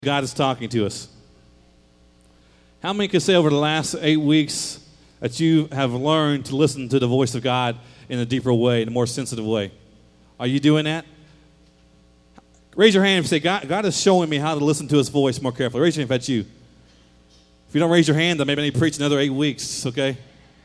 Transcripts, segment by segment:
God is talking to us. How many can say over the last 8 weeks that you have learned to listen to the voice of God in a deeper way, in a more sensitive way? Are you doing that? Raise your hand and say, God is showing me how to listen to his voice more carefully. Raise your hand if that's you. If you don't raise your hand, then maybe I need to preach another 8 weeks, okay?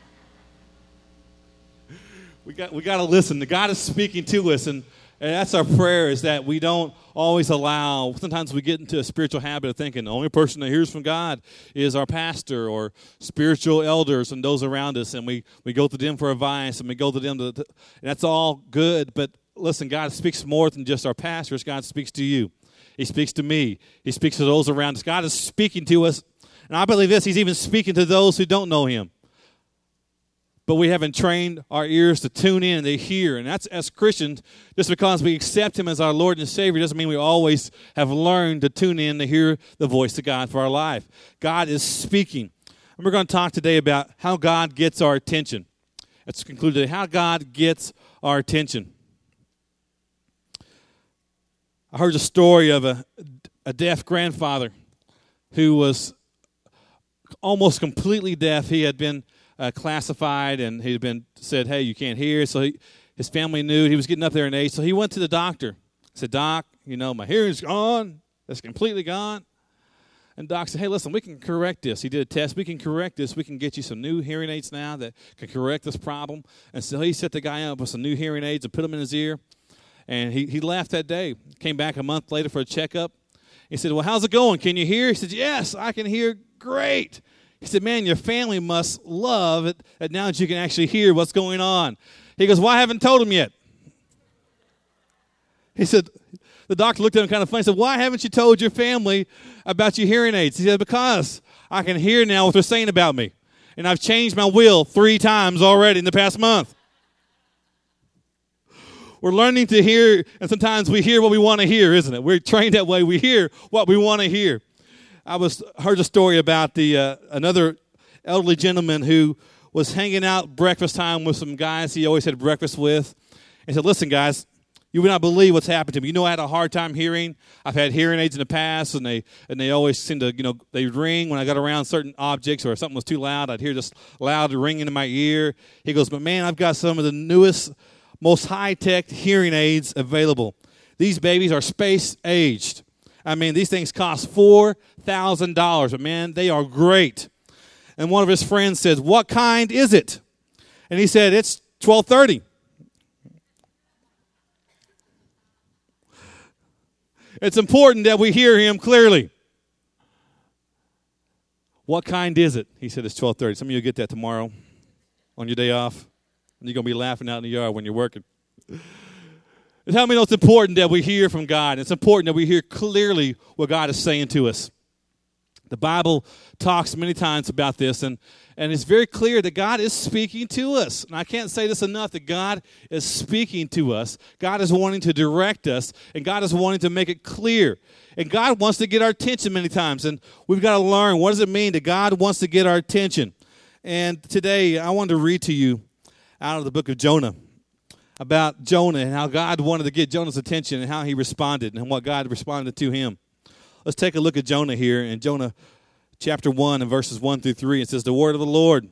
We got to listen. God is speaking to us, and that's our prayer, is that we don't always allow. Sometimes we get into a spiritual habit of thinking the only person that hears from God is our pastor or spiritual elders and those around us, and we go to them for advice, and we go to them. And that's all good, but listen, God speaks more than just our pastors. God speaks to you. He speaks to me. He speaks to those around us. God is speaking to us, and I believe this, he's even speaking to those who don't know him. But we haven't trained our ears to tune in and to hear. And that's, as Christians, just because we accept him as our Lord and Savior doesn't mean we always have learned to tune in to hear the voice of God for our life. God is speaking. And we're going to talk today about how God gets our attention. Let's conclude today, how God gets our attention. I heard a story of a deaf grandfather who was almost completely deaf. He had been classified, and he'd been said, hey, you can't hear. So his family knew he was getting up there in age. So he went to the doctor. He said, Doc, my hearing's gone. It's completely gone. And Doc said, hey, listen, we can correct this. He did a test. We can correct this. We can get you some new hearing aids now that can correct this problem. And so he set the guy up with some new hearing aids and put them in his ear. And he left that day. Came back a month later for a checkup. He said, well, how's it going? Can you hear? He said, yes, I can hear great. He said, man, your family must love it that now that you can actually hear what's going on. He goes, well, I haven't told them yet. He said, the doctor looked at him kind of funny and said, why haven't you told your family about your hearing aids? He said, because I can hear now what they're saying about me. And I've changed my will 3 times already in the past month. We're learning to hear, and sometimes we hear what we want to hear, isn't it? We're trained that way. We hear what we want to hear. I heard a story about another elderly gentleman who was hanging out breakfast time with some guys he always had breakfast with. He said, listen, guys, you would not believe what's happened to me. I had a hard time hearing. I've had hearing aids in the past, and they always seem to, they ring when I got around certain objects, or if something was too loud, I'd hear this loud ringing in my ear. He goes, but man, I've got some of the newest, most high-tech hearing aids available. These babies are space-aged. I mean, these things cost $4,000, but man, they are great. And one of his friends says, what kind is it? And he said, it's 1230. It's important that we hear him clearly. What kind is it? He said, it's 1230. Some of you will get that tomorrow on your day off. And you're going to be laughing out in the yard when you're working. And how many know it's important that we hear from God? It's important that we hear clearly what God is saying to us. The Bible talks many times about this, and it's very clear that God is speaking to us. And I can't say this enough, that God is speaking to us. God is wanting to direct us, and God is wanting to make it clear. And God wants to get our attention many times, and we've got to learn, what does it mean that God wants to get our attention? And today, I want to read to you out of the book of Jonah, about Jonah and how God wanted to get Jonah's attention and how he responded and what God responded to him. Let's take a look at Jonah here in Jonah chapter 1 and verses 1 through 3. It says, the word of the Lord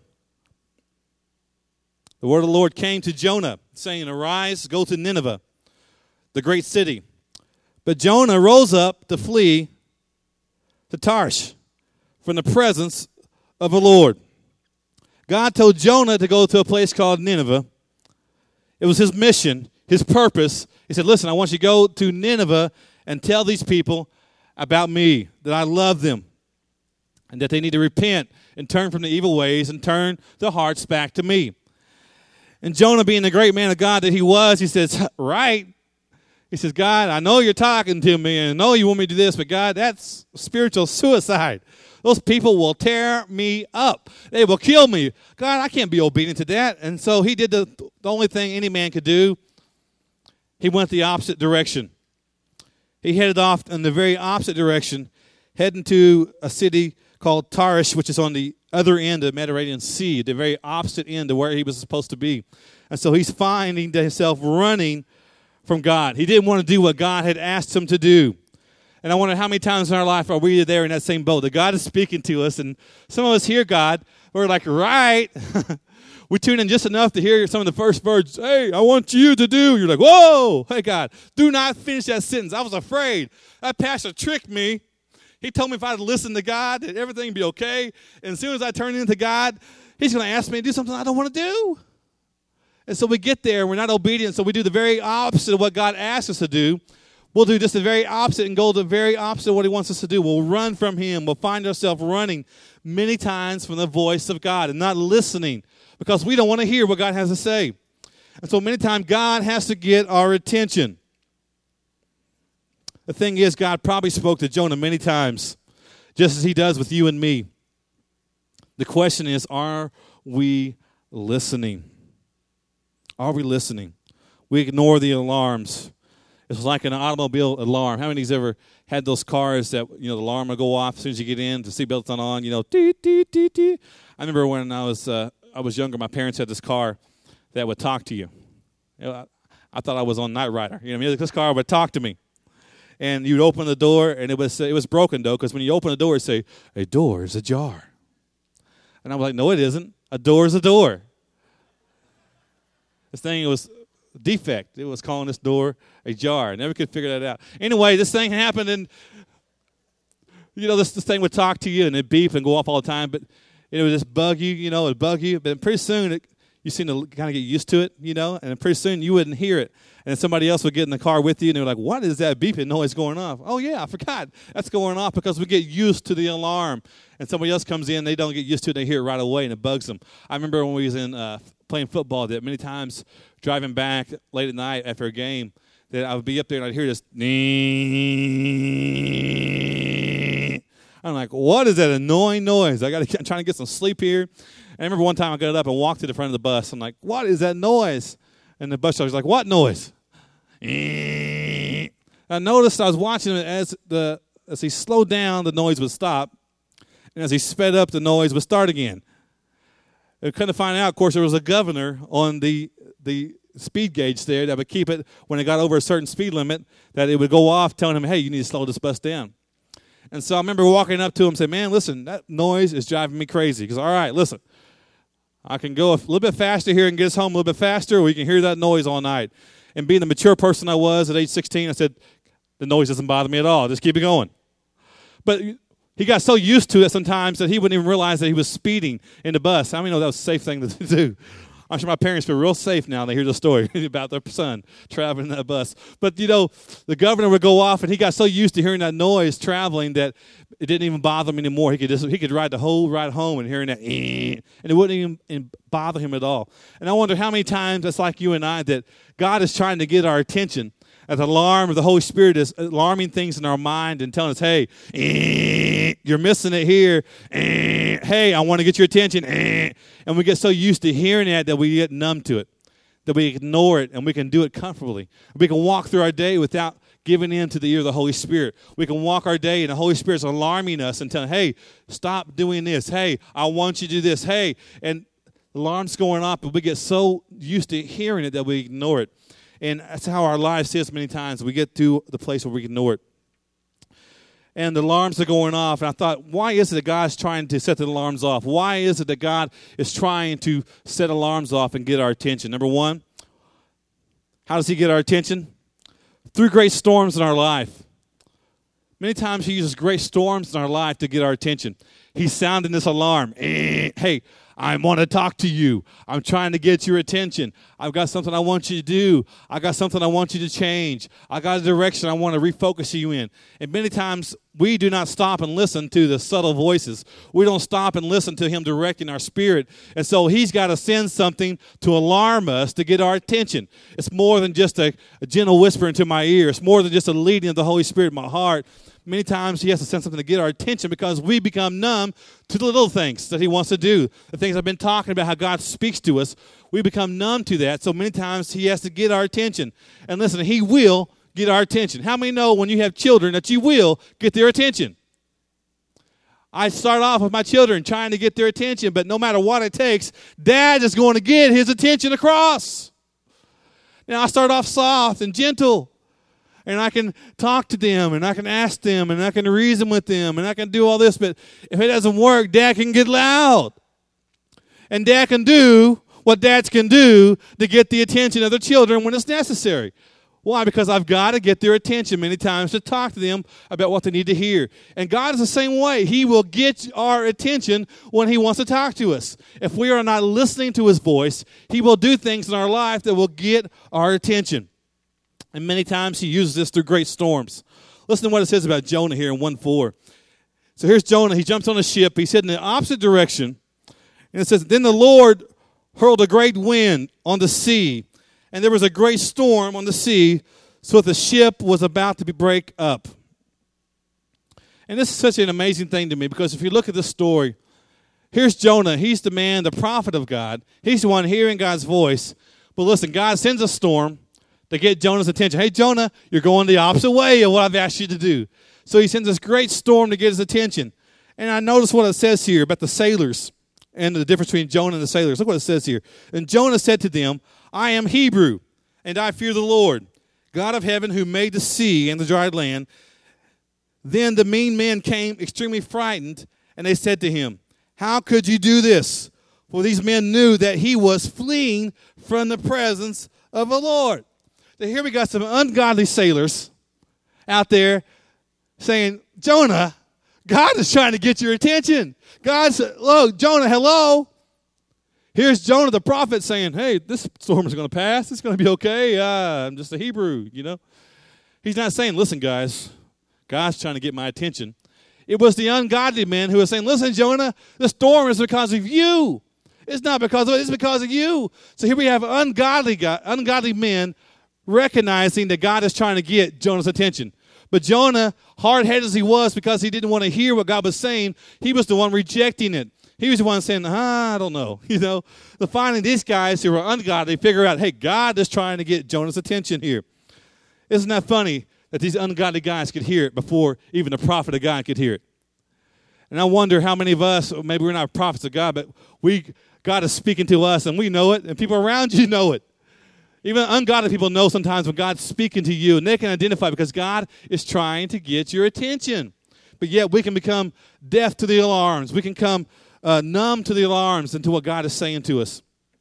came to Jonah, saying, arise, go to Nineveh, the great city. But Jonah rose up to flee to Tarshish from the presence of the Lord. God told Jonah to go to a place called Nineveh. It was his mission, his purpose. He said, listen, I want you to go to Nineveh and tell these people about me, that I love them, and that they need to repent and turn from the evil ways and turn their hearts back to me. And Jonah, being the great man of God that he was, he says, right. He says, God, I know you're talking to me, and I know you want me to do this, but God, that's spiritual suicide. Those people will tear me up. They will kill me. God, I can't be obedient to that. And so he did the only thing any man could do. He went the opposite direction. He headed off in the very opposite direction, heading to a city called Tarshish, which is on the other end of the Mediterranean Sea, the very opposite end of where he was supposed to be. And so he's finding himself running from God. He didn't want to do what God had asked him to do. And I wonder how many times in our life are we there in that same boat, that God is speaking to us, and some of us hear God, we're like, right. We tune in just enough to hear some of the first words. Hey, I want you to do. You're like, whoa. Hey, God, do not finish that sentence. I was afraid. That pastor tricked me. He told me if I'd listen to God, that everything would be okay. And as soon as I turn into God, he's going to ask me to do something I don't want to do. And so we get there, and we're not obedient, so we do the very opposite of what God asks us to do. We'll do just the very opposite and go the very opposite of what he wants us to do. We'll run from him. We'll find ourselves running many times from the voice of God and not listening because we don't want to hear what God has to say. And so many times God has to get our attention. The thing is, God probably spoke to Jonah many times, just as he does with you and me. The question is, are we listening? Are we listening? We ignore the alarms. It's like an automobile alarm. How many of you ever had those cars that, the alarm will go off as soon as you get in, the seatbelt's not on, toot, toot, toot, toot. I remember when I was younger, my parents had this car that would talk to you. I thought I was on Knight Rider. This car would talk to me. And you'd open the door, and it was broken, though, because when you open the door, it'd say, a door is ajar. And I was like, no, it isn't. A door is a door. This thing was defect. It was calling this door ajar. I never could figure that out. Anyway, this thing happened, and this thing would talk to you, and it'd beep and go off all the time, but it would just bug you, it'd bug you. But pretty soon, you seem to kind of get used to it, and pretty soon you wouldn't hear it. And then somebody else would get in the car with you, and they were like, what is that beeping noise going off? Oh, yeah, I forgot. That's going off because we get used to the alarm. And somebody else comes in, they don't get used to it, they hear it right away, and it bugs them. I remember when we was in playing football that many times driving back late at night after a game that I would be up there and I'd hear this. I'm like, what is that annoying noise? I'm trying to get some sleep here. And I remember one time I got up and walked to the front of the bus. I'm like, what is that noise? And the bus driver was like, what noise? I noticed I was watching it as he slowed down, the noise would stop. And as he sped up, the noise would start again. I couldn't find out, of course, there was a governor on the speed gauge there that would keep it, when it got over a certain speed limit, that it would go off telling him, hey, you need to slow this bus down. And so I remember walking up to him and saying, man, listen, that noise is driving me crazy. Because, all right, listen, I can go a little bit faster here and get us home a little bit faster, or we can hear that noise all night. And being the mature person I was at age 16, I said, the noise doesn't bother me at all. Just keep it going. But he got so used to it sometimes that he wouldn't even realize that he was speeding in the bus. How many know that was a safe thing to do? I'm sure my parents feel real safe now when they hear the story about their son traveling in that bus. But, the governor would go off, and he got so used to hearing that noise traveling that it didn't even bother him anymore. He could ride the whole ride home and hearing that, and it wouldn't even bother him at all. And I wonder how many times it's like you and I that God is trying to get our attention. As the alarm of the Holy Spirit is alarming things in our mind and telling us, hey, you're missing it here. Hey, I want to get your attention. And we get so used to hearing that we get numb to it, that we ignore it, and we can do it comfortably. We can walk through our day without giving in to the ear of the Holy Spirit. We can walk our day, and the Holy Spirit's alarming us and telling, hey, stop doing this. Hey, I want you to do this. Hey, and the alarm's going off, but we get so used to hearing it that we ignore it. And that's how our lives is many times. We get to the place where we ignore it. And the alarms are going off. And I thought, why is it that God's trying to set the alarms off? Why is it that God is trying to set alarms off and get our attention? Number one, how does he get our attention? Through great storms in our life. Many times he uses great storms in our life to get our attention. He's sounding this alarm. Hey, I want to talk to you. I'm trying to get your attention. I've got something I want you to do. I got something I want you to change. I got a direction I want to refocus you in. And many times we do not stop and listen to the subtle voices. We don't stop and listen to him directing our spirit. And so he's got to send something to alarm us to get our attention. It's more than just a gentle whisper into my ear. It's more than just a leading of the Holy Spirit in my heart. Many times he has to send something to get our attention because we become numb to the little things that he wants to do. The things I've been talking about, how God speaks to us, we become numb to that. So many times he has to get our attention. And listen, he will get our attention. How many know when you have children that you will get their attention? I start off with my children trying to get their attention, but no matter what it takes, Dad is going to get his attention across. Now, I start off soft and gentle. and I can talk to them, and I can ask them, and I can reason with them, and I can do all this. But if it doesn't work, Dad can get loud. And Dad can do what dads can do to get the attention of their children when it's necessary. Why? Because I've got to get their attention many times to talk to them about what they need to hear. And God is the same way. He will get our attention when He wants to talk to us. If we are not listening to His voice, He will do things in our life that will get our attention. And many times He uses this through great storms. Listen to what it says about Jonah here in 1:4. So here's Jonah. He jumps on a ship. He's heading in the opposite direction. And it says, then the Lord hurled a great wind on the sea, and there was a great storm on the sea, so that the ship was about to break up. And this is such an amazing thing to me, because if you look at this story, here's Jonah. He's the man, the prophet of God. He's the one hearing God's voice. But listen, God sends a storm to get Jonah's attention. Hey, Jonah, you're going the opposite way of what I've asked you to do. So he sends this great storm to get his attention. And I notice what it says here about the sailors and the difference between Jonah and the sailors. Look what it says here. And Jonah said to them, I am Hebrew, and I fear the Lord, God of heaven, who made the sea and the dry land. Then the mean men came extremely frightened, and they said to him, how could you do this? For these men knew that he was fleeing from the presence of the Lord. So here we got some ungodly sailors out there saying, Jonah, God is trying to get your attention. God said, look, Jonah, hello. Here's Jonah the prophet saying, hey, this storm is going to pass. It's going to be okay. I'm just a Hebrew, you know. He's not saying, listen, guys, God's trying to get my attention. It was the ungodly men who were saying, listen, Jonah, the storm is because of you. It's not because of it. It's because of you. So here we have ungodly men recognizing that God is trying to get Jonah's attention. But Jonah, hard-headed as he was because he didn't want to hear what God was saying, he was the one rejecting it. He was the one saying, I don't know. You know, so finally these guys who are ungodly figure out, hey, God is trying to get Jonah's attention here. Isn't that funny that these ungodly guys could hear it before even the prophet of God could hear it? And I wonder how many of us, maybe we're not prophets of God, but God is speaking to us and we know it, and people around you know it. Even ungodly people know sometimes when God's speaking to you, and they can identify because God is trying to get your attention. But yet we can become deaf to the alarms. We can become numb to the alarms and to what God is saying to us.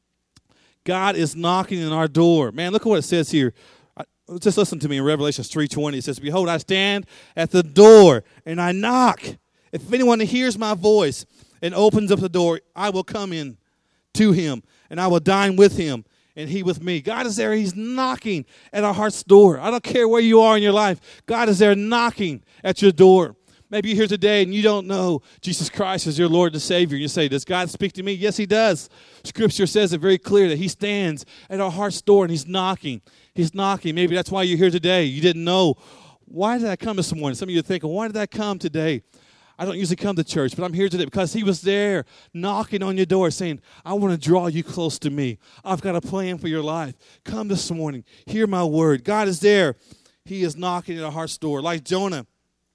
God is knocking on our door. Man, look at what it says here. Just listen to me in Revelation 3:20. It says, behold, I stand at the door and I knock. If anyone hears my voice and opens up the door, I will come in to him and I will dine with him and he with me. God is there. He's knocking at our heart's door. I don't care where you are in your life. God is there knocking at your door. Maybe you're here today and you don't know Jesus Christ as your Lord and Savior. You say, does God speak to me? Yes, He does. Scripture says it very clear that He stands at our heart's door and He's knocking. He's knocking. Maybe that's why you're here today. You didn't know. Why did I come this morning? Some of you are thinking, why did I come today? I don't usually come to church, but I'm here today because He was there knocking on your door saying, I want to draw you close to me. I've got a plan for your life. Come this morning. Hear my word. God is there. He is knocking at our heart's door. Like Jonah,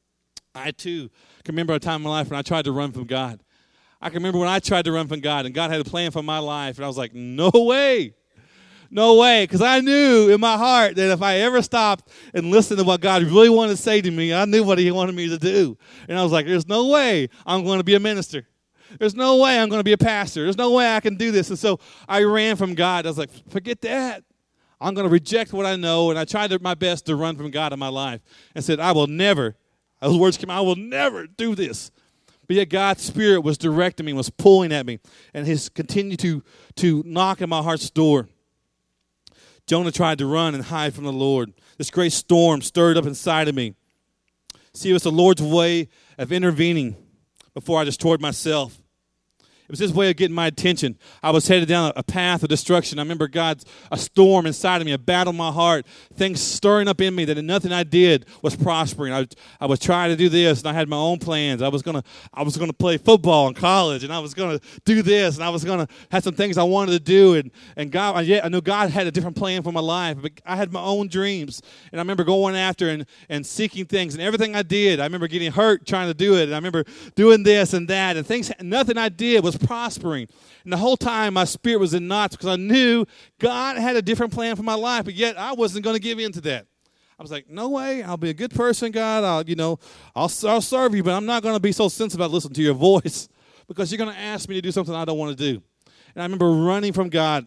I too can remember a time in my life when I tried to run from God. I can remember when I tried to run from God and God had a plan for my life, and I was like, no way. No way, because I knew in my heart that if I ever stopped and listened to what God really wanted to say to me, I knew what He wanted me to do. And I was like, there's no way I'm going to be a minister. There's no way I'm going to be a pastor. There's no way I can do this. And so I ran from God. I was like, forget that. I'm going to reject what I know. And I tried my best to run from God in my life and said, I will never, those words came out, I will never do this. But yet God's Spirit was directing me, was pulling at me, and He's continued to knock at my heart's door. Jonah tried to run and hide from the Lord. This great storm stirred up inside of me. See, it was the Lord's way of intervening before I destroyed myself. It was His way of getting my attention. I was headed down a path of destruction. I remember a storm inside of me, a battle in my heart, things stirring up in me that nothing I did was prospering. I was trying to do this, and I had my own plans. I was gonna play football in college, and I was gonna do this, and I was gonna have some things I wanted to do, and God, I know God had a different plan for my life, but I had my own dreams, and I remember going after and seeking things, and everything I did, I remember getting hurt trying to do it, and I remember doing this and that, and things, nothing I did was prospering. And the whole time my spirit was in knots because I knew God had a different plan for my life, but yet I wasn't going to give in to that. I was like, no way. I'll be a good person, God. I'll serve you, but I'm not going to be so sensitive about listening to your voice because you're going to ask me to do something I don't want to do. And I remember running from God.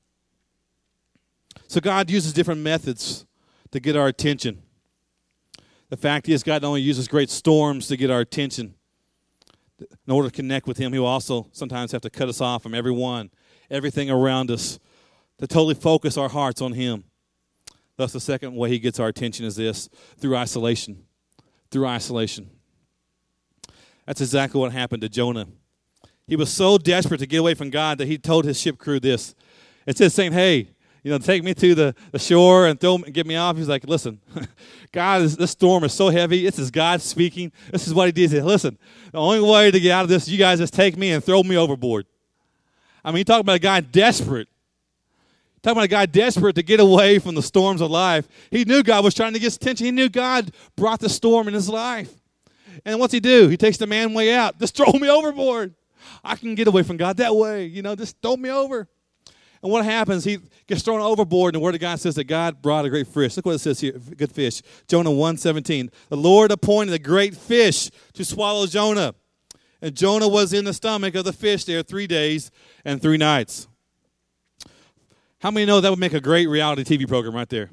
So God uses different methods to get our attention. The fact is, God not only uses great storms to get our attention. In order to connect with him, he will also sometimes have to cut us off from everything around us, to totally focus our hearts on him. Thus, the second way he gets our attention is this, through isolation. Through isolation. That's exactly what happened to Jonah. He was so desperate to get away from God that he told his ship crew this. Instead of saying, hey, take me to the shore and get me off. He's like, listen, God, this storm is so heavy. This is God speaking. This is what he did. He said, listen, the only way to get out of this, you guys just take me and throw me overboard. I mean, you're talking about a guy desperate. Talking about a guy desperate to get away from the storms of life. He knew God was trying to get his attention. He knew God brought the storm in his life. And what's he do? He takes the man way out. Just throw me overboard. I can get away from God that way. Just throw me over. And what happens? He gets thrown overboard, and the Word of God says that God brought a great fish. Look what it says here, good fish. Jonah 1:17. The Lord appointed a great fish to swallow Jonah. And Jonah was in the stomach of the fish there 3 days and 3 nights. How many know that would make a great reality TV program right there?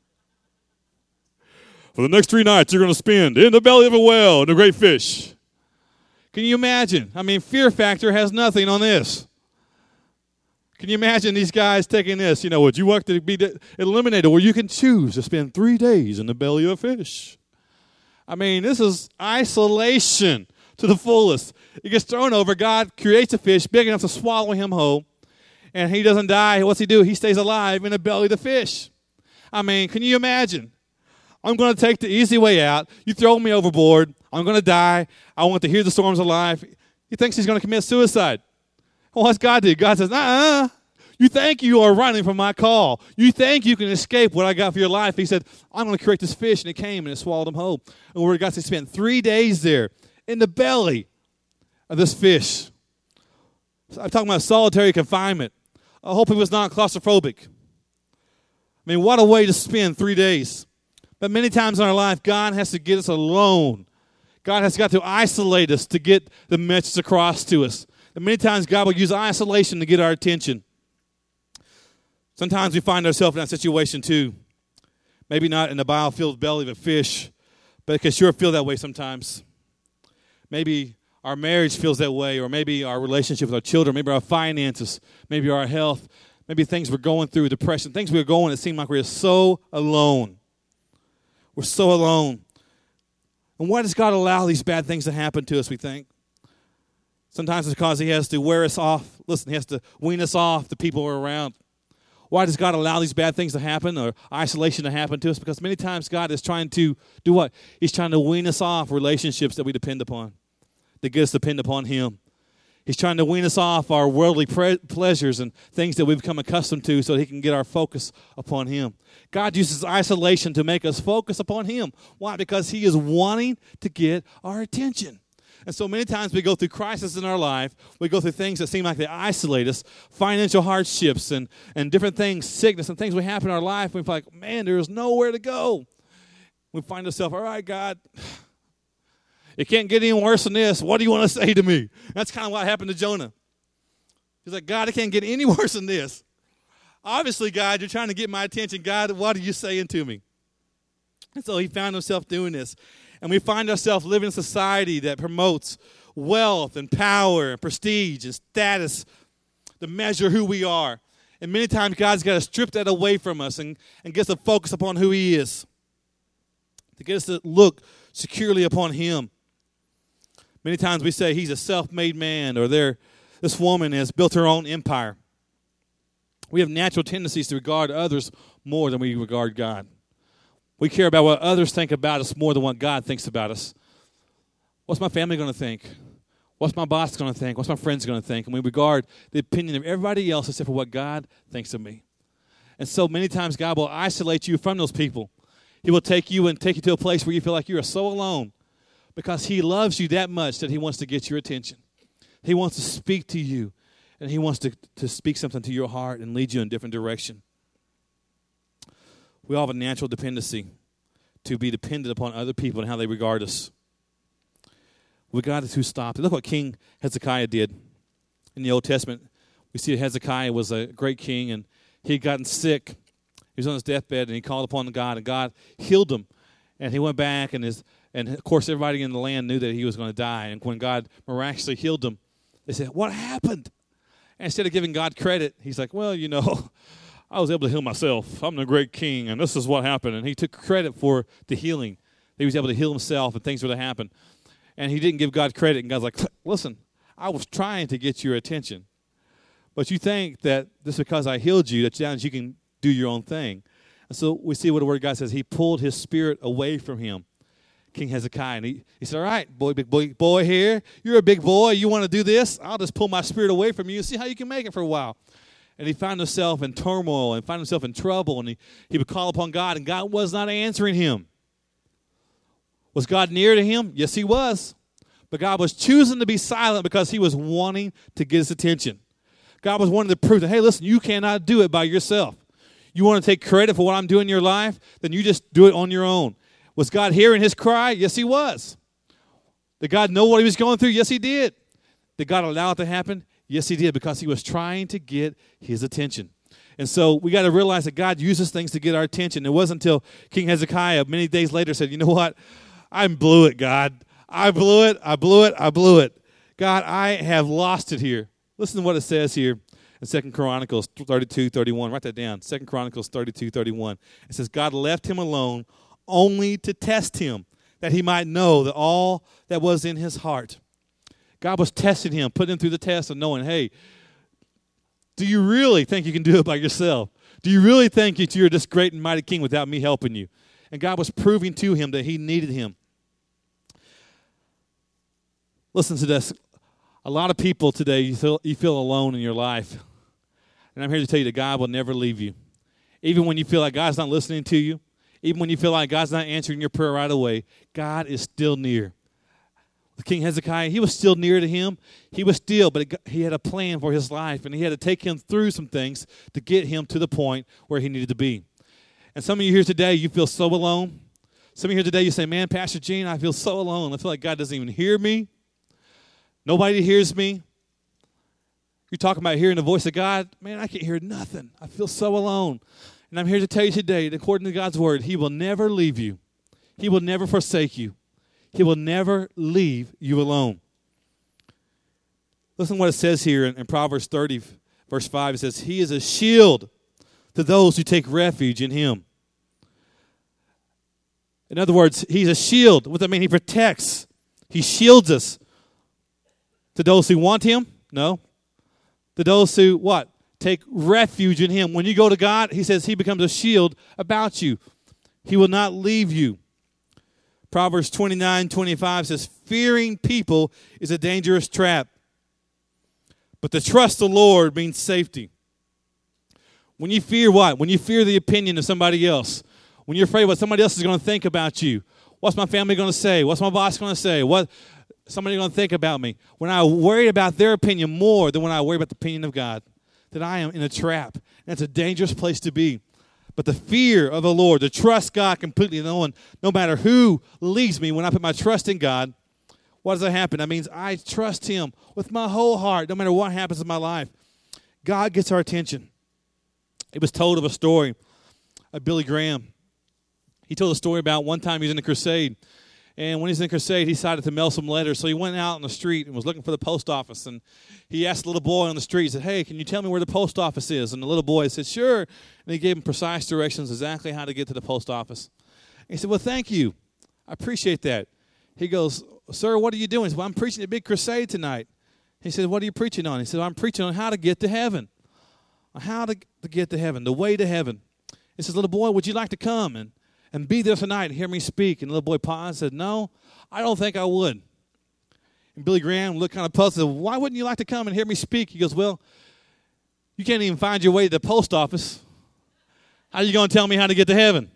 For the next 3 nights, you're going to spend in the belly of a whale and a great fish. Can you imagine? I mean, Fear Factor has nothing on this. Can you imagine these guys taking this? Would you want to be eliminated where you can choose to spend 3 days in the belly of a fish? I mean, this is isolation to the fullest. He gets thrown over. God creates a fish big enough to swallow him whole. And he doesn't die. What's he do? He stays alive in the belly of the fish. I mean, can you imagine? I'm going to take the easy way out. You throw me overboard. I'm going to die. I want to hear the storms of life. He thinks he's going to commit suicide. Well, what's God do? God says, you think you are running from my call. You think you can escape what I got for your life. He said, I'm going to create this fish. And it came and it swallowed him whole. And the Word of God says he spent 3 days there in the belly of this fish. So I'm talking about solitary confinement. I hope he was not claustrophobic. I mean, what a way to spend 3 days. But many times in our life, God has to get us alone. God has got to isolate us to get the message across to us. And many times God will use isolation to get our attention. Sometimes we find ourselves in that situation too. Maybe not in the bile-filled belly of a fish, but it can sure feel that way sometimes. Maybe our marriage feels that way, or maybe our relationship with our children, maybe our finances, maybe our health, maybe things we're going through, depression, things we're going that seem like we're so alone. We're so alone. And why does God allow these bad things to happen to us, we think? Sometimes it's because he has to wear us off. Listen, he has to wean us off the people we're around. Why does God allow these bad things to happen or isolation to happen to us? Because many times God is trying to do what? He's trying to wean us off relationships that we depend upon, that get us to depend upon him. He's trying to wean us off our worldly pleasures and things that we've become accustomed to so that he can get our focus upon him. God uses isolation to make us focus upon him. Why? Because he is wanting to get our attention. And so many times we go through crises in our life. We go through things that seem like they isolate us, financial hardships and different things, sickness and things that happen in our life. We feel like, man, there's nowhere to go. We find ourselves, all right, God, it can't get any worse than this. What do you want to say to me? That's kind of what happened to Jonah. He's like, God, it can't get any worse than this. Obviously, God, you're trying to get my attention. God, what are you saying to me? And so he found himself doing this. And we find ourselves living in a society that promotes wealth and power and prestige and status to measure who we are. And many times God's got to strip that away from us and get us to focus upon who he is, to get us to look securely upon him. Many times we say he's a self-made man, or this woman has built her own empire. We have natural tendencies to regard others more than we regard God. We care about what others think about us more than what God thinks about us. What's my family going to think? What's my boss going to think? What's my friends going to think? And we regard the opinion of everybody else except for what God thinks of me. And so many times God will isolate you from those people. He will take you to a place where you feel like you are so alone because he loves you that much that he wants to get your attention. He wants to speak to you, and he wants to speak something to your heart and lead you in a different direction. We all have a natural dependency to be dependent upon other people and how they regard us. Well, God is who stopped it. Look what King Hezekiah did in the Old Testament. We see that Hezekiah was a great king, and he had gotten sick. He was on his deathbed, and he called upon God, and God healed him. And he went back, and of course, everybody in the land knew that he was going to die. And when God miraculously healed him, they said, "What happened?" And instead of giving God credit, he's like, "Well, I was able to heal myself. I'm the great king, and this is what happened." And he took credit for the healing. He was able to heal himself, and things were to happen. And he didn't give God credit. And God's like, "Listen, I was trying to get your attention. But you think that just because I healed you, that you can do your own thing." And so we see what the Word of God says. He pulled his spirit away from him, King Hezekiah. And he said, "All right, big boy here. You're a big boy. You want to do this? I'll just pull my spirit away from you and see how you can make it for a while." And he found himself in turmoil and found himself in trouble. And he would call upon God, and God was not answering him. Was God near to him? Yes, he was. But God was choosing to be silent because he was wanting to get his attention. God was wanting to prove that, hey, listen, you cannot do it by yourself. You want to take credit for what I'm doing in your life? Then you just do it on your own. Was God hearing his cry? Yes, he was. Did God know what he was going through? Yes, he did. Did God allow it to happen? Yes, he did, because he was trying to get his attention. And so we got to realize that God uses things to get our attention. It wasn't until King Hezekiah many days later said, "You know what? I blew it, God. I blew it. God, I have lost it here." Listen to what it says here in 2 Chronicles 32:31. Write that down. 2 Chronicles 32:31. It says, "God left him alone only to test him, that he might know that all that was in his heart." God was testing him, putting him through the test of knowing, hey, do you really think you can do it by yourself? Do you really think that you're this great and mighty king without me helping you? And God was proving to him that he needed him. Listen to this. A lot of people today, you feel alone in your life. And I'm here to tell you that God will never leave you. Even when you feel like God's not listening to you, even when you feel like God's not answering your prayer right away, God is still near. With King Hezekiah, he was still near to him. But he had a plan for his life, and he had to take him through some things to get him to the point where he needed to be. And some of you here today, you feel so alone. Some of you here today, you say, "Man, Pastor Gene, I feel so alone. I feel like God doesn't even hear me. Nobody hears me." You're talking about hearing the voice of God. Man, I can't hear nothing. I feel so alone. And I'm here to tell you today that according to God's word, he will never leave you. He will never forsake you. He will never leave you alone. Listen to what it says here in Proverbs 30, verse 5. It says, "He is a shield to those who take refuge in him." In other words, he's a shield. What does that mean? He protects. He shields us. To those who want him? No. To those who, what? Take refuge in him. When you go to God, he says he becomes a shield about you. He will not leave you. Proverbs 29:25 says, "Fearing people is a dangerous trap, but to trust the Lord means safety." When you fear what? When you fear the opinion of somebody else. When you're afraid what somebody else is going to think about you. What's my family going to say? What's my boss going to say? What somebody going to think about me? When I worry about their opinion more than when I worry about the opinion of God, then I am in a trap. And it's a dangerous place to be. But the fear of the Lord, to trust God completely, knowing no matter who leads me, when I put my trust in God, what does that happen? That means I trust him with my whole heart, no matter what happens in my life. God gets our attention. It was told of a story of Billy Graham. He told a story about one time he was in a crusade. And when he was in a crusade, he decided to mail some letters. So he went out on the street and was looking for the post office. And he asked the little boy on the street, he said, "Hey, can you tell me where the post office is?" And the little boy said, "Sure." And he gave him precise directions exactly how to get to the post office. And he said, "Well, thank you. I appreciate that." He goes, "Sir, what are you doing?" He said, "Well, I'm preaching a big crusade tonight." He said, "What are you preaching on?" He said, "I'm preaching on how to get to heaven." How to get to heaven, the way to heaven. He says, "Little boy, would you like to come and be there tonight and hear me speak?" And the little boy paused and said, "No, I don't think I would." And Billy Graham looked kind of puzzled and said, "Why wouldn't you like to come and hear me speak?" He goes, "Well, you can't even find your way to the post office. How are you going to tell me how to get to heaven?"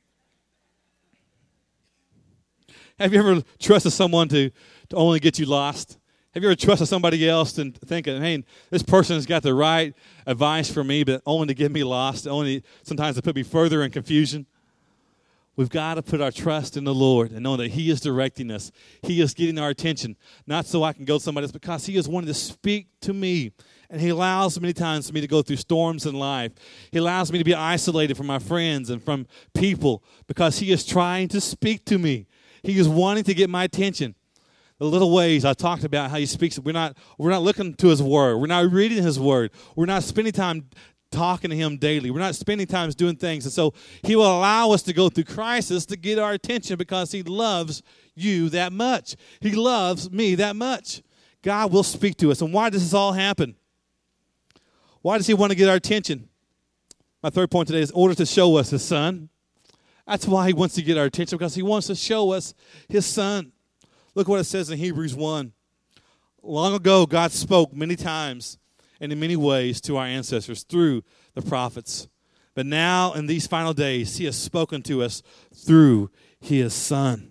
Have you ever trusted someone to only get you lost? Have you ever trusted somebody else and thinking, "Hey, this person has got the right advice for me, but only to get me lost, only sometimes to put me further in confusion"? We've got to put our trust in the Lord and know that He is directing us. He is getting our attention, not so I can go to somebody else, because He is wanting to speak to me. And He allows many times for me to go through storms in life. He allows me to be isolated from my friends and from people because He is trying to speak to me. He is wanting to get my attention. The little ways I talked about how He speaks, we're not looking to His Word. We're not reading His Word. We're not spending time talking to Him daily. We're not spending time doing things. And so He will allow us to go through crisis to get our attention because He loves you that much. He loves me that much. God will speak to us. And why does this all happen? Why does He want to get our attention? My third point today is in order to show us His Son. That's why He wants to get our attention, because He wants to show us His Son. Look what it says in Hebrews 1. Long ago, God spoke many times and in many ways to our ancestors through the prophets. But now, in these final days, He has spoken to us through His Son.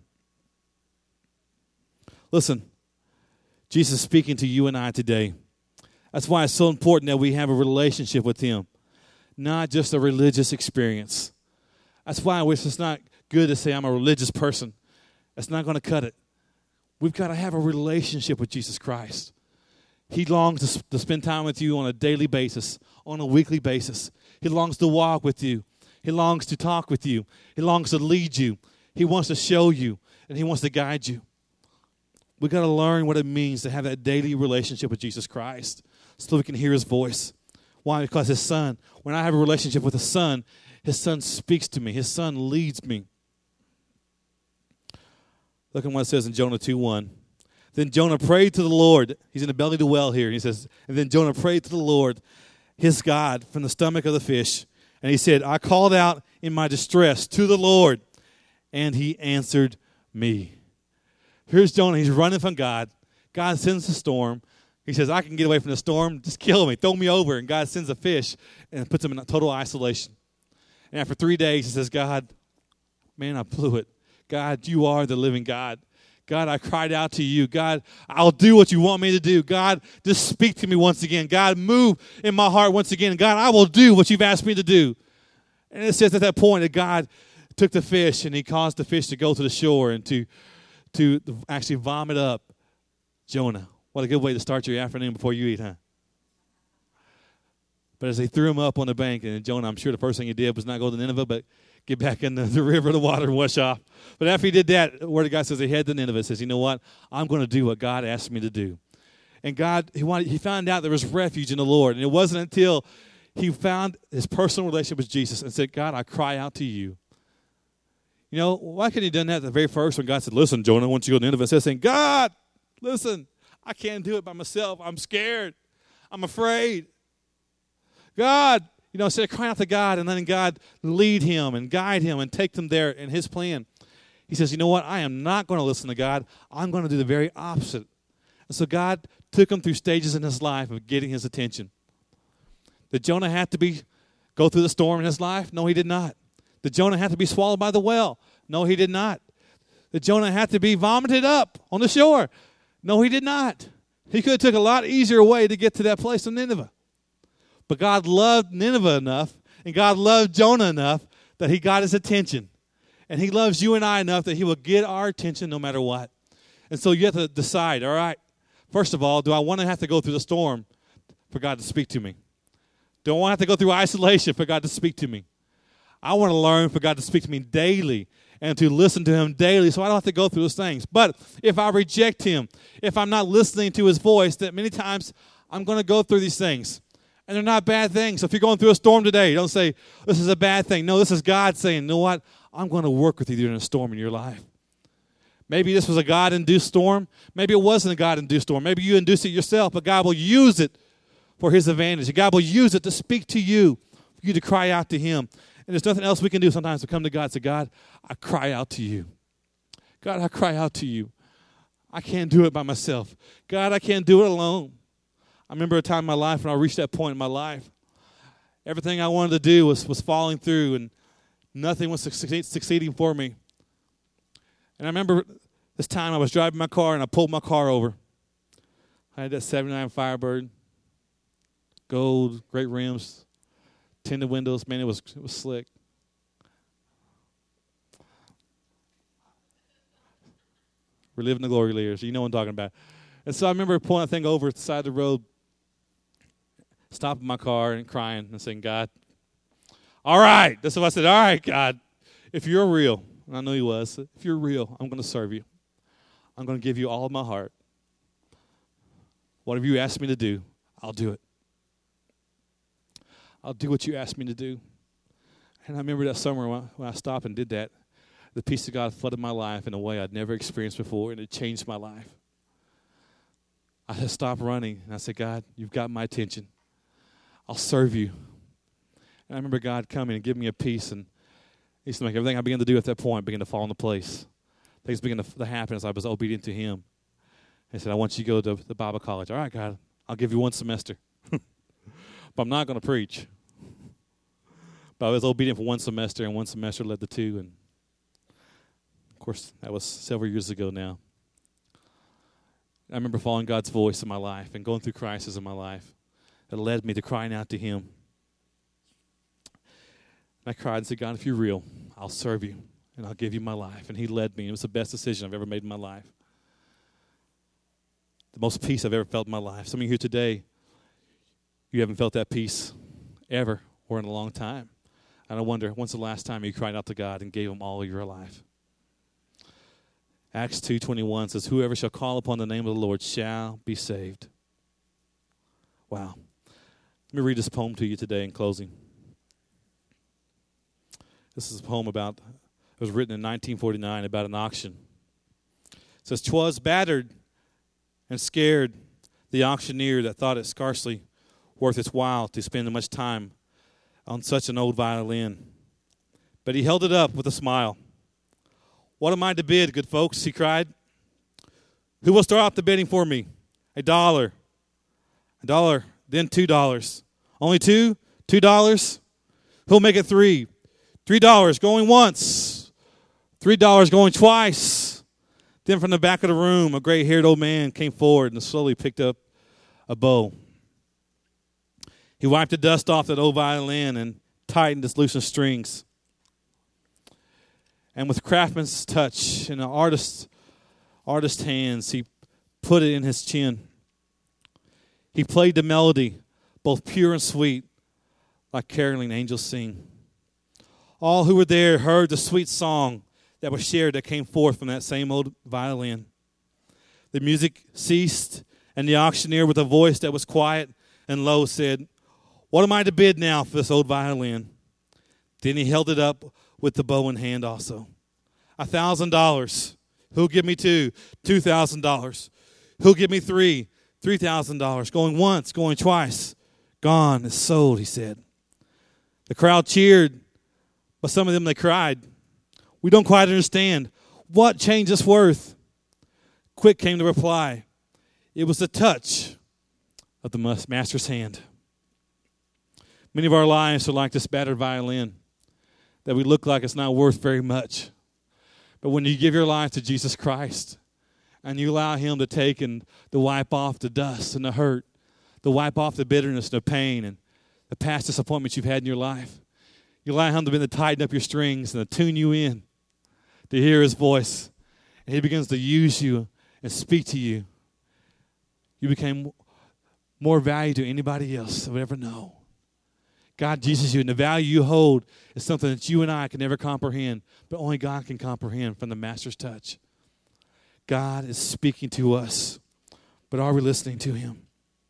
Listen, Jesus is speaking to you and I today. That's why it's so important that we have a relationship with Him, not just a religious experience. That's why it's not good to say I'm a religious person. That's not going to cut it. We've got to have a relationship with Jesus Christ. He longs to spend time with you on a daily basis, on a weekly basis. He longs to walk with you. He longs to talk with you. He longs to lead you. He wants to show you, and He wants to guide you. We've got to learn what it means to have that daily relationship with Jesus Christ so we can hear His voice. Why? Because His Son, when I have a relationship with His Son speaks to me. His Son leads me. Look at what it says in Jonah 2:1. Then Jonah prayed to the Lord. He's in the belly of the well here. He says, and then Jonah prayed to the Lord, his God, from the stomach of the fish. And he said, I called out in my distress to the Lord, and He answered me. Here's Jonah. He's running from God. God sends a storm. He says, I can get away from the storm. Just kill me. Throw me over. And God sends a fish and puts him in total isolation. And after 3 days, he says, God, man, I blew it. God, You are the living God. God, I cried out to You. God, I'll do what You want me to do. God, just speak to me once again. God, move in my heart once again. God, I will do what You've asked me to do. And it says at that point that God took the fish and He caused the fish to go to the shore and to actually vomit up Jonah. What a good way to start your afternoon before you eat, huh? But as they threw him up on the bank, and Jonah, I'm sure the first thing he did was not go to Nineveh, but get back in the river of the water and wash off. But after he did that, the Word of God says he headed to Nineveh. It says, you know what? I'm going to do what God asked me to do. And God, he found out there was refuge in the Lord. And it wasn't until he found his personal relationship with Jesus and said, God, I cry out to You. You know, why couldn't he have done that at the very first when God said, listen, Jonah, I want you to go to Nineveh? It says, saying, God, listen, I can't do it by myself. I'm scared. I'm afraid. God, instead of crying out to God and letting God lead him and guide him and take them there in His plan, he says, you know what? I am not going to listen to God. I'm going to do the very opposite. And so God took him through stages in his life of getting his attention. Did Jonah have to go through the storm in his life? No, he did not. Did Jonah have to be swallowed by the whale? No, he did not. Did Jonah have to be vomited up on the shore? No, he did not. He could have took a lot easier way to get to that place in Nineveh. But God loved Nineveh enough, and God loved Jonah enough that He got his attention. And He loves you and I enough that He will get our attention no matter what. And so you have to decide, all right, first of all, do I want to have to go through the storm for God to speak to me? Do I want to have to go through isolation for God to speak to me? I want to learn for God to speak to me daily and to listen to Him daily so I don't have to go through those things. But if I reject Him, if I'm not listening to His voice, that many times I'm going to go through these things. And they're not bad things. So if you're going through a storm today, don't say, this is a bad thing. No, this is God saying, you know what? I'm going to work with you during a storm in your life. Maybe this was a God-induced storm. Maybe it wasn't a God-induced storm. Maybe you induced it yourself, but God will use it for His advantage. God will use it to speak to you, for you to cry out to Him. And there's nothing else we can do sometimes to come to God and say, God, I cry out to You. God, I cry out to You. I can't do it by myself. God, I can't do it alone. I remember a time in my life when I reached that point in my life. Everything I wanted to do was falling through, and nothing was succeeding for me. And I remember this time I was driving my car, and I pulled my car over. I had that 79 Firebird, gold, great rims, tinted windows. Man, it was slick. We're living the glory years. You know what I'm talking about. And so I remember pulling that thing over at the side of the road, stopping my car and crying and saying, God, all right. That's what I said. All right, God, if you're real, and I know he was, if you're real, I'm going to serve you. I'm going to give you all of my heart. Whatever you ask me to do, I'll do it. I'll do what you asked me to do. And I remember that summer when I stopped and did that, the peace of God flooded my life in a way I'd never experienced before, and it changed my life. I just stopped running, and I said, God, you've got my attention. I'll serve you. And I remember God coming and giving me a peace, and he used to make everything I began to do at that point begin to fall into place. Things began to happen as I was obedient to him. He said, I want you to go to the Bible college. All right, God, I'll give you one semester. But I'm not going to preach. But I was obedient for one semester, and one semester led to two, and of course, that was several years ago now. I remember following God's voice in my life and going through crises in my life that led me to crying out to him. And I cried and said, God, if you're real, I'll serve you and I'll give you my life. And he led me. It was the best decision I've ever made in my life. The most peace I've ever felt in my life. Some of you here today, you haven't felt that peace ever or in a long time. And I wonder, when's the last time you cried out to God and gave him all of your life? Acts 2:21 says, whoever shall call upon the name of the Lord shall be saved. Wow. Let me read this poem to you today in closing. This is a poem it was written in 1949 about an auction. It says, 'twas battered and scared the auctioneer that thought it scarcely worth its while to spend much time on such an old violin. But he held it up with a smile. What am I to bid, good folks, he cried. Who will start out the bidding for me? $1. $1, then $2. Only two? $2? Who'll make it $3? $3 going once. $3 going twice. Then from the back of the room, a gray-haired old man came forward and slowly picked up a bow. He wiped the dust off that old violin and tightened its loosened strings. And with craftsman's touch and an artist's hands, he put it in his chin. He played the melody, both pure and sweet, like caroling angels sing. All who were there heard the sweet song that was shared that came forth from that same old violin. The music ceased, and the auctioneer, with a voice that was quiet and low, said, what am I to bid now for this old violin? Then he held it up with the bow in hand also. $1,000. Who'll give me $2? $2,000. Who'll give me $3? $3,000. Going once, going twice. Gone, it's sold, he said. The crowd cheered, but some of them, they cried. We don't quite understand. What changed its worth? Quick came the reply. It was the touch of the master's hand. Many of our lives are like this battered violin that we look like it's not worth very much. But when you give your life to Jesus Christ and you allow him to take and to wipe off the dust and the hurt, to wipe off the bitterness and the pain and the past disappointments you've had in your life, you allow him to begin to tighten up your strings and to tune you in to hear his voice. And he begins to use you and speak to you. You became more value to anybody else that would ever know. God uses you, and the value you hold is something that you and I can never comprehend, but only God can comprehend from the Master's touch. God is speaking to us, but are we listening to him?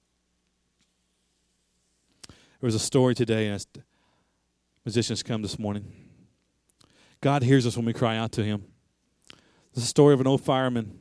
There was a story today, as musicians come this morning. God hears us when we cry out to him. It's a story of an old fireman.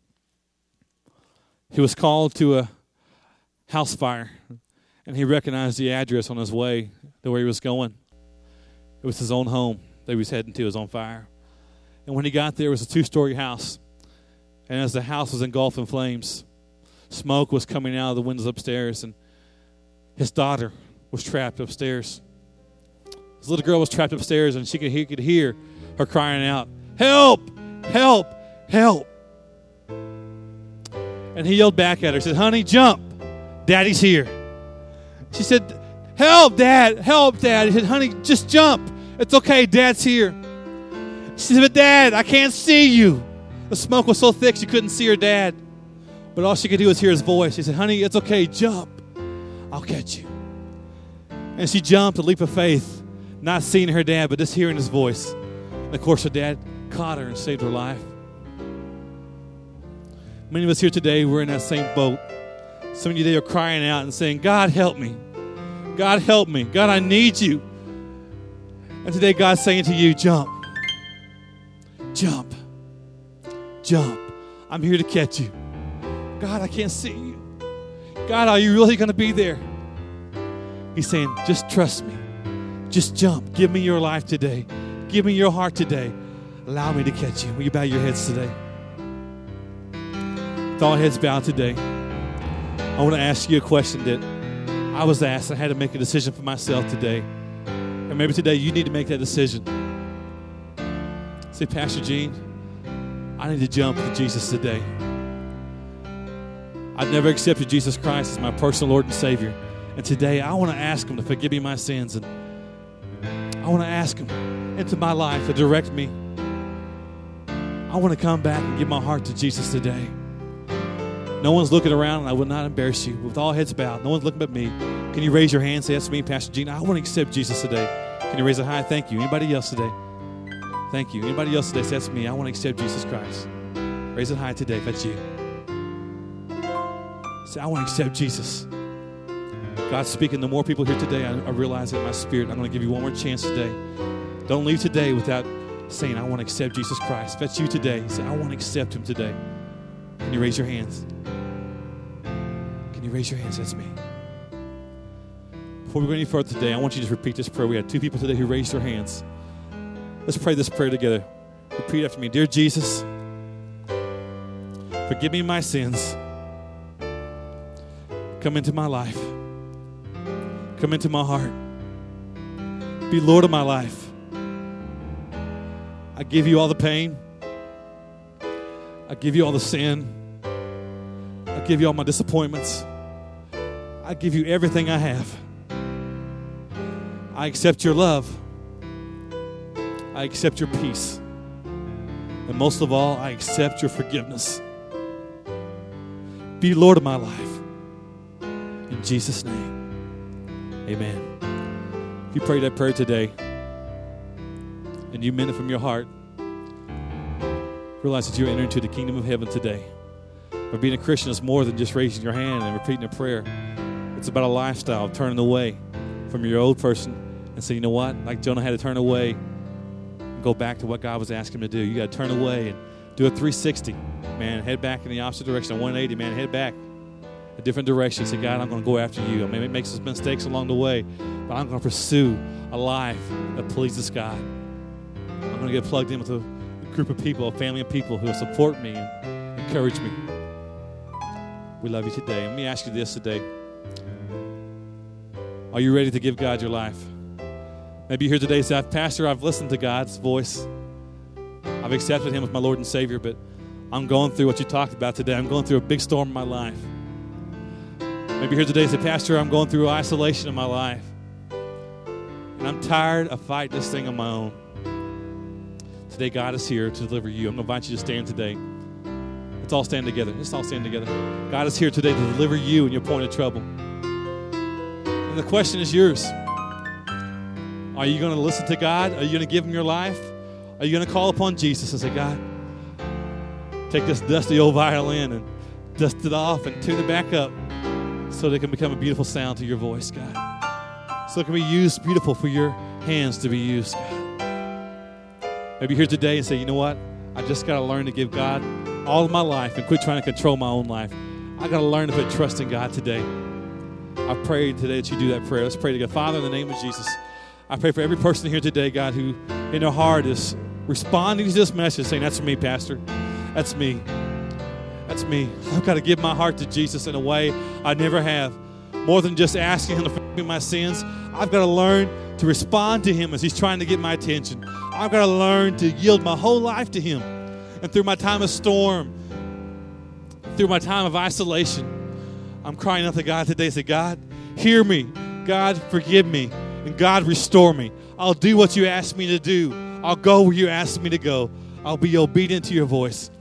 He was called to a house fire, and he recognized the address on his way to where he was going. It was his own home that he was heading to, his own fire. And when he got there, it was a 2-story house. And as the house was engulfed in flames, smoke was coming out of the windows upstairs, and his daughter was trapped upstairs. His little girl was trapped upstairs, and he could hear her crying out, "Help! Help! Help!" And he yelled back at her, said, "Honey, jump. Daddy's here." She said, "Help, Dad. Help, Dad." He said, "Honey, just jump. It's okay. Dad's here." She said, "But Dad, I can't see you." The smoke was so thick she couldn't see her dad. But all she could do was hear his voice. She said, honey, it's okay. Jump. I'll catch you. And she jumped, a leap of faith, not seeing her dad, but just hearing his voice. And, of course, her dad caught her and saved her life. Many of us here today, we're in that same boat. Some of you today are crying out and saying, God, help me. God, help me. God, I need you. And today God's saying to you, jump. Jump. Jump. I'm here to catch you. God, I can't see you. God, are you really going to be there? He's saying, just trust me. Just jump. Give me your life today. Give me your heart today. Allow me to catch you. Will you bow your heads today? With all heads bowed today, I want to ask you a question that I was asked. I had to make a decision for myself today. And maybe today you need to make that decision. Say, Pastor Gene, I need to jump to Jesus today. I've never accepted Jesus Christ as my personal Lord and Savior. And today I want to ask Him to forgive me my sins. And I want to ask Him into my life to direct me. I want to come back and give my heart to Jesus today. No one's looking around, and I will not embarrass you. With all heads bowed, no one's looking at me. Can you raise your hand and say, that's me, Pastor Gene? I want to accept Jesus today. Can you raise it high? Thank you. Anybody else today? Thank you. Anybody else today say, that's me. I want to accept Jesus Christ. Raise it high today if that's you. Say, I want to accept Jesus. God's speaking to more people here today. I realize it in my spirit. I'm going to give you one more chance today. Don't leave today without saying, I want to accept Jesus Christ. If that's you today, say, I want to accept Him today. Can you raise your hands? Can you raise your hands? That's me. Before we go any further today, I want you to just repeat this prayer. We had 2 people today who raised their hands. Let's pray this prayer together. Repeat after me. Dear Jesus, forgive me my sins. Come into my life. Come into my heart. Be Lord of my life. I give you all the pain. I give you all the sin. I give you all my disappointments. I give you everything I have. I accept your love. I accept your peace. And most of all, I accept your forgiveness. Be Lord of my life. In Jesus' name, amen. If you prayed that prayer today and you meant it from your heart, realize that you enter into the kingdom of heaven today. But being a Christian is more than just raising your hand and repeating a prayer. It's about a lifestyle of turning away from your old person and say, you know what? Like Jonah had to turn away and go back to what God was asking him to do. You got to turn away and do a 360. Man, head back in the opposite direction. A 180, man, head back a different direction. Say, God, I'm going to go after you. I mean, it makes some mistakes along the way, but I'm going to pursue a life that pleases God. I'm going to get plugged in with a group of people, a family of people who will support me and encourage me. We love you today. Let me ask you this today. Are you ready to give God your life? Maybe you're here today and say, Pastor, I've listened to God's voice. I've accepted Him as my Lord and Savior, but I'm going through what you talked about today. I'm going through a big storm in my life. Maybe you're here today and say, Pastor, I'm going through isolation in my life. And I'm tired of fighting this thing on my own. Today, God is here to deliver you. I'm going to invite you to stand today. Let's all stand together. Let's all stand together. God is here today to deliver you in your point of trouble. And the question is yours. Are you going to listen to God? Are you going to give Him your life? Are you going to call upon Jesus and say, God, take this dusty old violin and dust it off and tune it back up so that it can become a beautiful sound to your voice, God. So it can be used beautiful for your hands to be used, God. Maybe you're here today and say, you know what? I just got to learn to give God all of my life and quit trying to control my own life. I got to learn to put trust in God today. I pray today that you do that prayer. Let's pray together. Father, in the name of Jesus, I pray for every person here today, God, who in their heart is responding to this message, saying, that's me, Pastor. That's me. That's me. I've got to give my heart to Jesus in a way I never have. More than just asking Him to forgive me my sins, I've got to learn to respond to Him as He's trying to get my attention. I've got to learn to yield my whole life to Him. And through my time of storm, through my time of isolation, I'm crying out to God today and say, God, hear me. God, forgive me. And God, restore me. I'll do what you ask me to do. I'll go where you ask me to go. I'll be obedient to your voice.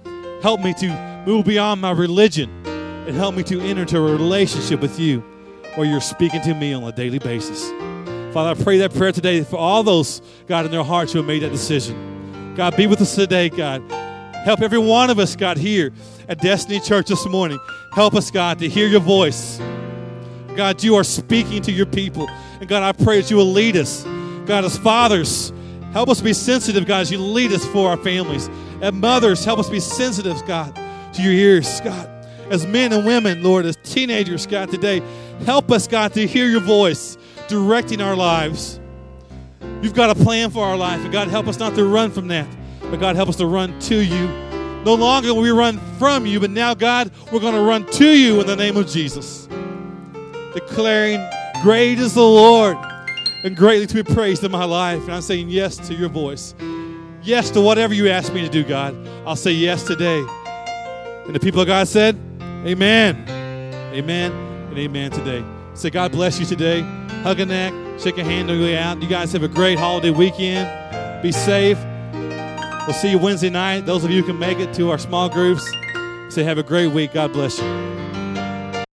Help me to move beyond my religion and help me to enter into a relationship with you where you're speaking to me on a daily basis. Father, I pray that prayer today for all those, God, in their hearts who have made that decision. God, be with us today, God. Help every one of us, God, here at Destiny Church this morning. Help us, God, to hear your voice. God, you are speaking to your people. And God, I pray that you will lead us. God, as fathers, help us be sensitive, God, as you lead us for our families. As mothers, help us be sensitive, God, to your ears, God. As men and women, Lord, as teenagers, God, today, help us, God, to hear your voice directing our lives. You've got a plan for our life, and God, help us not to run from that, but God, help us to run to you. No longer will we run from you, but now, God, we're going to run to you in the name of Jesus, declaring, great is the Lord, and greatly to be praised in my life. And I'm saying yes to your voice. Yes to whatever you ask me to do, God. I'll say yes today. And the people of God said, amen. Amen and amen today. Say, God bless you today. Hug a neck, shake a hand on your way out. You guys have a great holiday weekend. Be safe. We'll see you Wednesday night. Those of you who can make it to our small groups, say have a great week. God bless you.